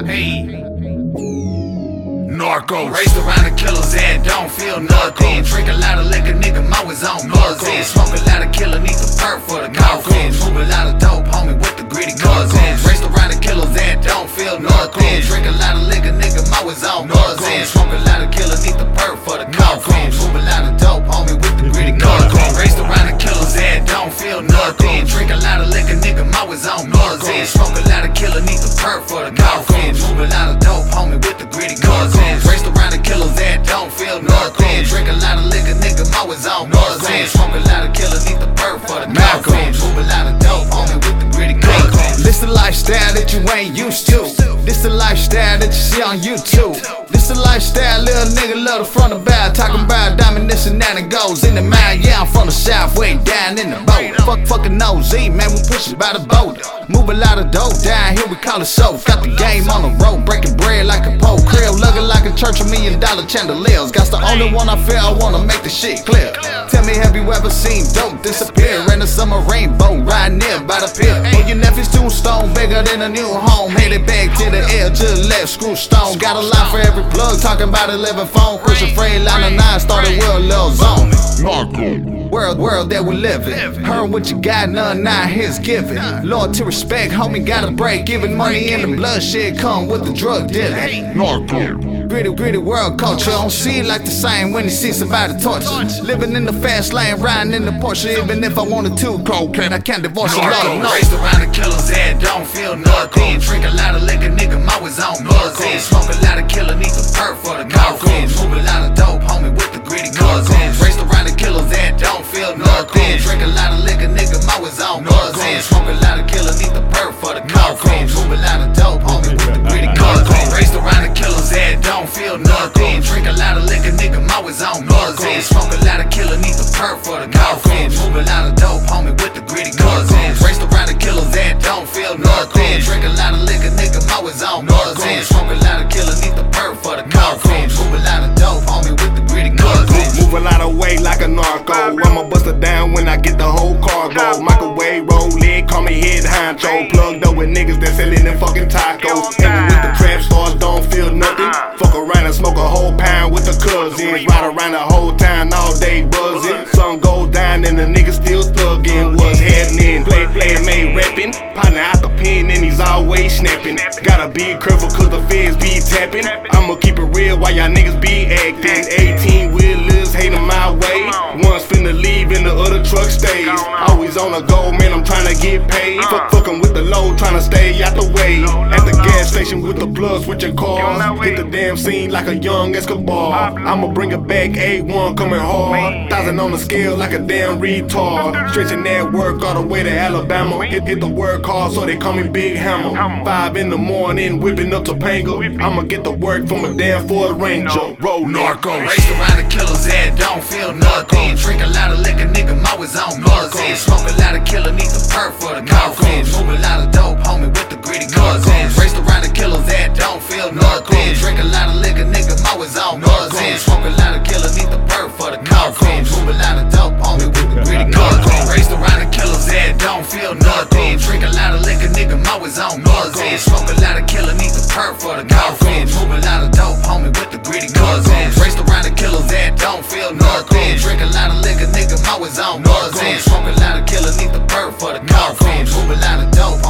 Hey. Narco raised around the killers and don't feel nothing. Drink a lot of liquor, nigga, I'm always on buzzing. Smoke a lot of killer, need the perk for the coffin. Move a lot of dope, homie, with the gritty cousins. Raised around the killers and don't feel nothing. Drink a lot of liquor, nigga, I'm always on buzzing. Smoke a lot of killer, need the perk for the coffin. Move a lot of dope, homie, with the gritty cousins. Raised around the killers and don't feel nothing. Drink a lot of liquor, nigga, I'm always on buzzing. Smoke a lot of killer, need the perk for the coffin. Move a lot of dope, homie, with the gritty cousins. Raised around the killers and don't feel nothing. Drink a lot of liquor, nigga, I'm always on buzzing. Smoke a lot of killer, need the perk for the coffin. Move a lot of dope, homie, with the gritty cousins. This the lifestyle that you ain't used to. This the lifestyle that you see on YouTube. This the lifestyle little nigga love the front of back. Talking about diamond, this and that, and goes in the mind. Yeah, I'm from the south, way down in the boat. Fucking OZ, man, we push it by the boat. Move a lot of dope down here, we call it soap. Got the game on the road, breaking bread like a pole. Crib looking like a church of $1 million chandeliers. Got the only one I feel, I wanna make the shit clear. Tell me, have you ever seen dope disappear in the summer rainbow right near by the pier? Well, your nephew's tombstone bigger than a new home. Headed back to the air, just left screw stone. Got a line for every plug, talking about a living phone. Push a freight line of 9, started with a little zone. World that we live in. Heard what you got, none not his giving. Lord to respect, homie, got a break. Giving money in the bloodshed, come with the drug dealing. Gritty world culture, don't see it like the same when you see somebody torture. Living in the fast lane, riding in the Porsche. Even if I wanted to, cocaine, I can't divorce a lot of noise. Raised around the killers and don't feel nothing. Drink a lot of liquor, nigga, I'm always on buzzing. Smoke a lot of killer, need the perk for the coffin. Move a lot of dope, homie, with the gritty cousins. Raised around the killers and don't feel nothing. Drink a lot of liquor, nigga, I'm always on buzzing. Smoke a lot of killer, need the perk for the coffin. Move a lot of dope, homie, with the gritty cousins. Raised around the killers and don't feel nothing. Drink a lot of liquor, nigga, I'm always on buzzing. Smoke a lot of killer, need the perk for the coffin. Move a lot of dope, homie, with the gritty cousins. Raised around the killers and don't feel nothing. Drink a lot of liquor, nigga, I'm always on buzzing. Smoke a lot of killer, need the perk for the coffin. Move a lot of dope, homie, with the gritty cousins. Move a lot of weight like a narco. I'ma bust it down when I get the whole cargo. Microwave, roll it, call me head honcho. Plugged up with niggas that selling them fucking tacos. Hanging with the trap stars, don't feel nothing. Fuck around and smoke a whole pound with the cousins. Ride around the whole town all day buzzing. Sun goes down and the niggas still thuggin'. What's happening? Player made rapping. Partner out the pen and he's always snapping. Gotta be careful cause the feds be tapping. I'ma keep it real while y'all niggas be acting. 18 wheelers hating my way. One's finna leave and the other truck stays. Always on the go, man, I'm tryna get paid. Fuckin' with the load, tryna stay out the way. At the gas station with the plug, switching cars. Hit the damn scene like a young Escobar. I'ma bring it back, A1 coming hard. 1,000 on the scale like a damn retard. Stretching that work all the way to Alabama. Hit the work hard, so they call me Big Hammer. 5 in the morning, whipping up Topanga. I'ma get the work from a damn Ford Ranger. Roll narco. Raised around the killers and don't feel nothing. Drink a lot of liquor, nigga, I'm always on buzzing. Smoke a lot of killer, need the perk for the coffin. Move a lot of dope, homie, with the gritty cousins. Raised around the killers and don't feel nothing. Drink a lot of liquor, nigga, I'm always on buzzing. Smoke a lot of killer, need the perk for the coffin. Move a lot of dope, homie, with the gritty cousins. Raised around the killers and don't feel nothing. Drink a lot of liquor, nigga, I'm always on buzzing. Smoke a lot of killer, need the perk for the coffin. Move a lot of dope, homie, with the gritty cousins. Raised around the killers and don't feel nothing. Drink a lot of liquor, nigga, I'm always on buzzing. Smoke a lot of killer, need the perk for the coffin. Move a lot of dope,